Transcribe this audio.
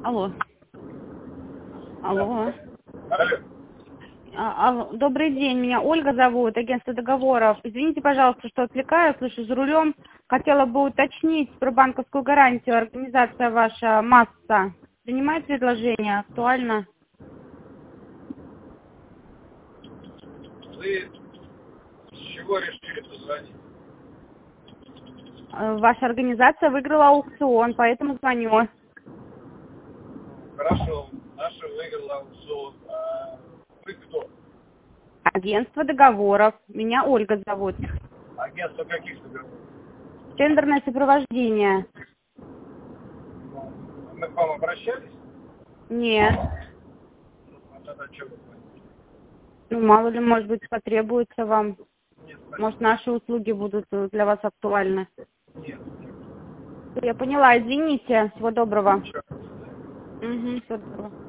Алло. Алло. Алло. Алло. Добрый день, меня Ольга зовут, агентство договоров. Извините, пожалуйста, что отвлекаю, слышу за рулем. Хотела бы уточнить про банковскую гарантию. Организация ваша «Масса» принимает предложение? Актуально? Вы с чего решили позвонить? Ваша организация выиграла аукцион, поэтому звоню. Хорошо, наша выиграла аукцион. А вы кто? Агентство договоров. Меня Ольга зовут. Агентство каких договоров? Тендерное сопровождение. Мы к вам обращались? Нет. А тогда что вы звоните? Ну, мало ли, может быть, потребуется вам. Нет, спасибо. Может, наши услуги будут для вас актуальны. Нет, нет. Я поняла, извините. Всего доброго. Ничего. Угу, всего доброго.